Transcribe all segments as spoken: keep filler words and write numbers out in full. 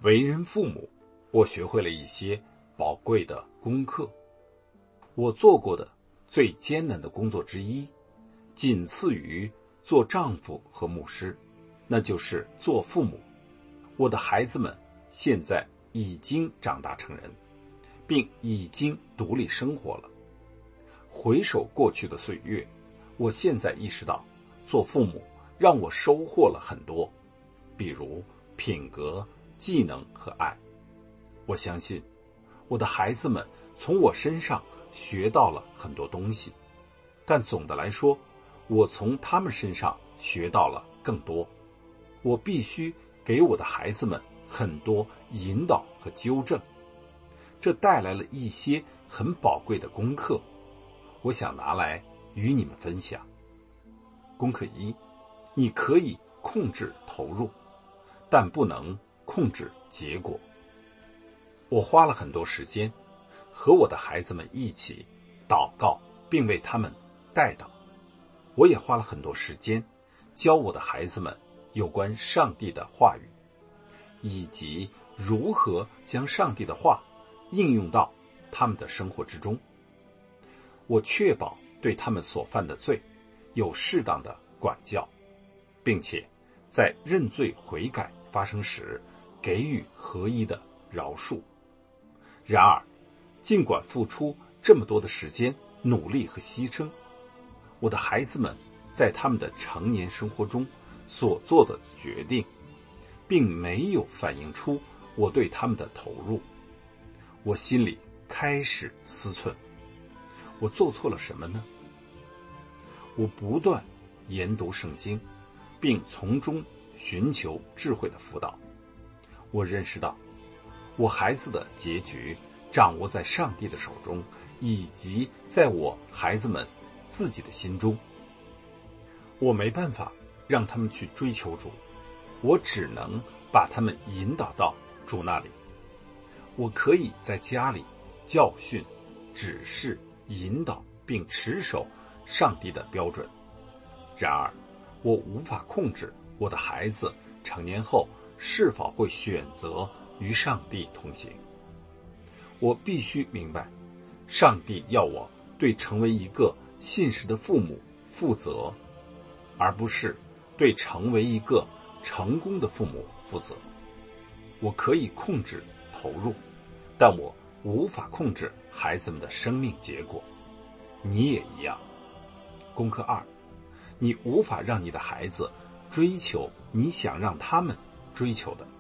为人父母，我学会了一些宝贵的功课。我做过的最艰难的工作之一，仅次于做丈夫和牧师，那就是做父母。我的孩子们现在已经长大成人，并已经独立生活了。回首过去的岁月，我现在意识到，做父母让我收获了很多，比如品格、技能和爱。我相信我的孩子们从我身上学到了很多东西，但总的来说，我从他们身上学到了更多。我必须给我的孩子们很多引导和纠正，这带来了一些很宝贵的功课，我想拿来与你们分享。功课一，你可以控制投入，但不能控制结果。我花了很多时间和我的孩子们一起祷告，并为他们代祷。我也花了很多时间教我的孩子们有关上帝的话语，以及如何将上帝的话应用到他们的生活之中。我确保对他们所犯的罪有适当的管教，并且在认罪悔改发生时给予合一的饶恕。然而，尽管付出这么多的时间、努力和牺牲，我的孩子们在他们的成年生活中所做的决定，并没有反映出我对他们的投入。我心里开始思忖，我做错了什么呢？我不断研读圣经，并从中寻求智慧的辅导。我认识到，我孩子的结局掌握在上帝的手中，以及在我孩子们自己的心中。我没办法让他们去追求主，我只能把他们引导到主那里。我可以在家里教训、指示、引导并持守上帝的标准。然而，我无法控制我的孩子成年后是否会选择与上帝同行。我必须明白，上帝要我对成为一个信实的父母负责，而不是对成为一个成功的父母负责。我可以控制投入，但我无法控制孩子们的生命结果。你也一样。功课二，你无法让你的孩子追求你想让他们追求的。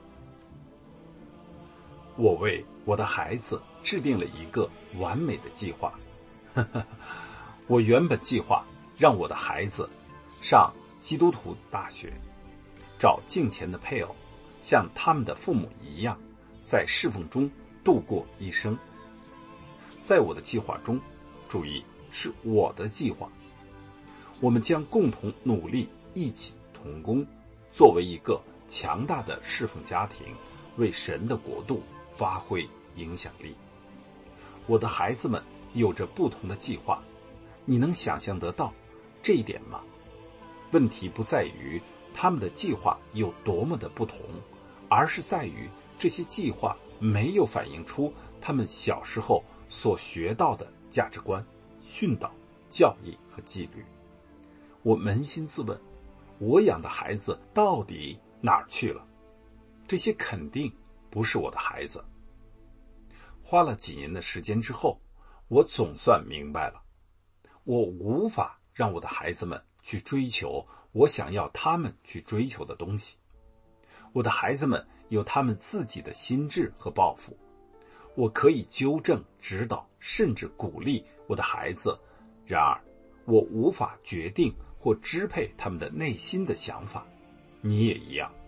我为我的孩子制定了一个完美的计划。我原本计划让我的孩子上基督徒大学，找敬虔的配偶，像他们的父母一样，在侍奉中度过一生。在我的计划中，注意，是我的计划，我们将共同努力，一起同工，作为一个强大的侍奉家庭，为神的国度发挥影响力。我的孩子们有着不同的计划，你能想象得到这一点吗？问题不在于他们的计划有多么的不同，而是在于这些计划没有反映出他们小时候所学到的价值观、训导、教义和纪律。我扪心自问，我养的孩子到底哪儿去了？这些肯定不是我的孩子。花了几年的时间之后，我总算明白了，我无法让我的孩子们去追求我想要他们去追求的东西。我的孩子们有他们自己的心智和抱负，我可以纠正、指导，甚至鼓励我的孩子，然而我无法决定或支配他们的内心的想法。你也一样。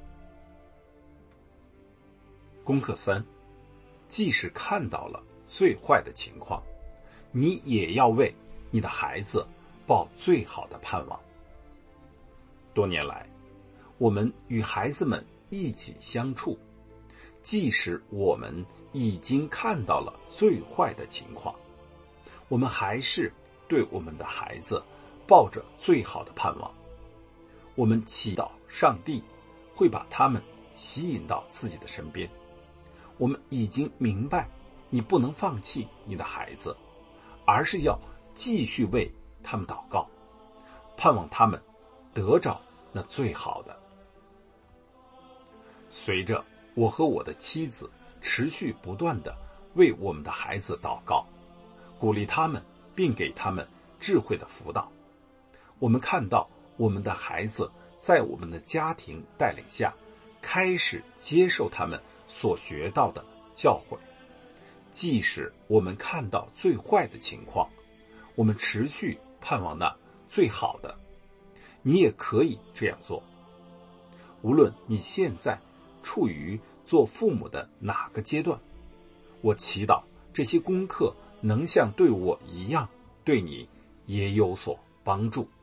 功课三，即使看到了最坏的情况，你也要为你的孩子抱最好的盼望。多年来，我们与孩子们一起相处，即使我们已经看到了最坏的情况，我们还是对我们的孩子抱着最好的盼望。我们祈祷上帝会把他们吸引到自己的身边， 我们已经明白，你不能放弃你的孩子，而是要继续为他们祷告，盼望他们得着那最好的。随着我和我的妻子持续不断地为我们的孩子祷告，鼓励他们，并给他们智慧的辅导，我们看到我们的孩子在我们的家庭带领下，开始接受他们所学到的教诲。即使我们看到最坏的情况，我们持续盼望那最好的。你也可以这样做。无论你现在处于做父母的哪个阶段，我祈祷这些功课能像对我一样，对你也有所帮助。